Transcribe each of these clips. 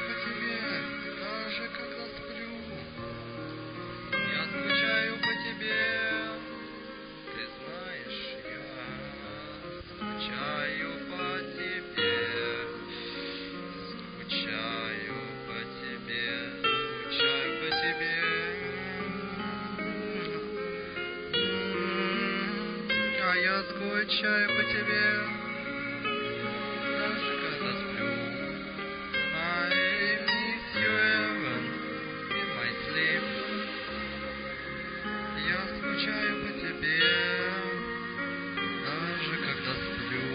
по тебе, даже когда сплю. Я скучаю по тебе, ты знаешь, я скучаю по тебе, скучаю по тебе, скучаю по тебе. А я скучаю по тебе, даже когда сплю. I miss you even in my sleep. Я скучаю по тебе, даже когда сплю.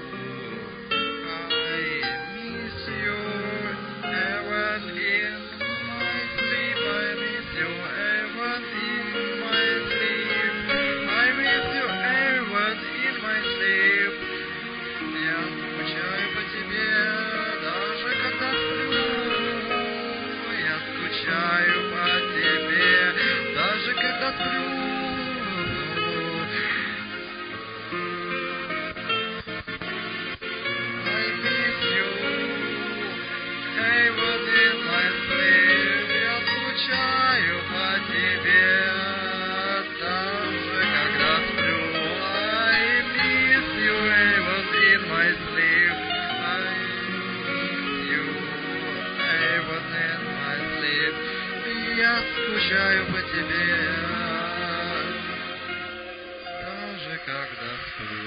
I miss you even in my sleep. I miss you even in my sleep. I miss you even in my sleep. Я скучаю по тебе, даже когда сплю. Я скучаю по тебе, даже когда сплю. I miss you even in my sleep. Я скучаю по тебе, даже когда сплю. I miss you even in my sleep. I miss you even in my sleep. Я скучаю по тебе, даже когда сплю.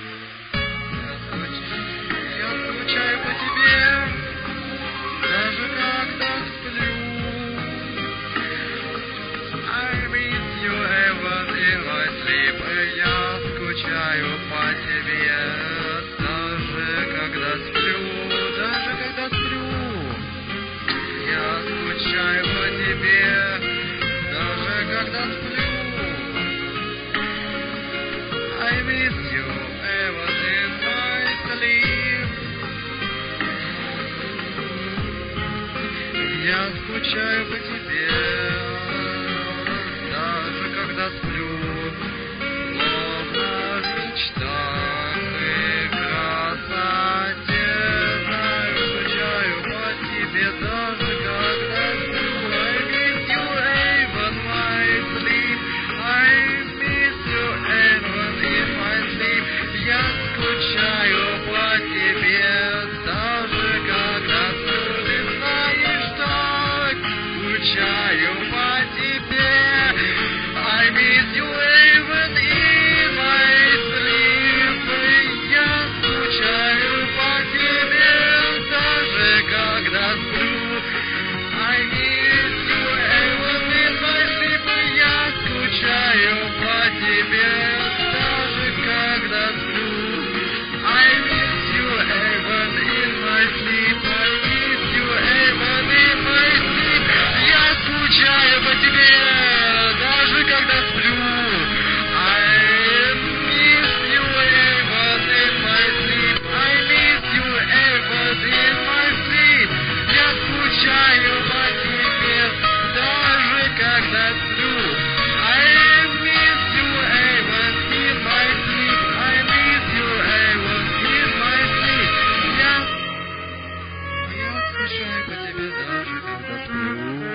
Я скучаю по тебе, даже когда сплю. I miss you even in my sleep. Я скучаю по тебе, даже когда сплю, даже когда сплю. Я скучаю по тебе, даже когда сплю. I miss you even in my sleep. Я скучаю по тебе, даже когда сплю, словно в мечтах и красоте. Знаю, скучаю по тебе, даже когда сплю. I miss you even my sleep. I miss you even in my sleep. Я скучаю по тебе, даже когда сплю. Ты знаешь, так скучаю по тебе. I miss you even in my sleep. Я скучаю по тебе, даже когда сплю. I miss you even in my sleep. Я скучаю по тебе, даже когда сплю. I miss you even in my sleep. I miss you even in my sleep. Я скучаю по тебе, даже когда сплю. I miss you even in my sleep. I miss you even in my sleep. Я скучаю по тебе, даже когда сплю. I miss you even in my sleep. I miss you even in my sleep. Я скучаю по тебе, даже когда сплю.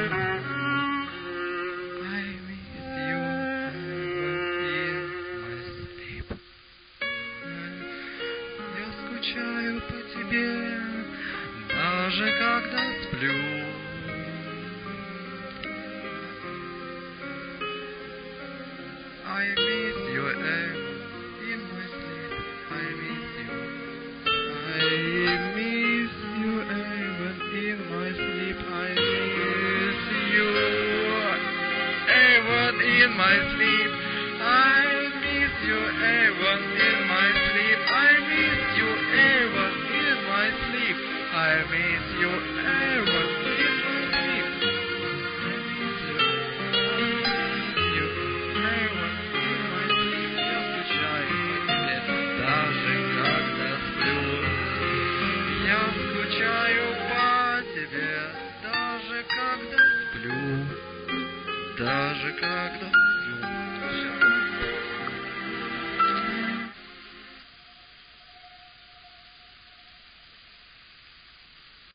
I miss you even in my sleep. Я скучаю по тебе, даже когда сплю. I miss you even in my sleep. I miss you. I miss you even in my sleep. I miss you even in my sleep. I miss you even in my sleep. I miss you even in my sleep. I miss you even in my sleep. Я скучаю по тебе, даже когда сплю, даже когда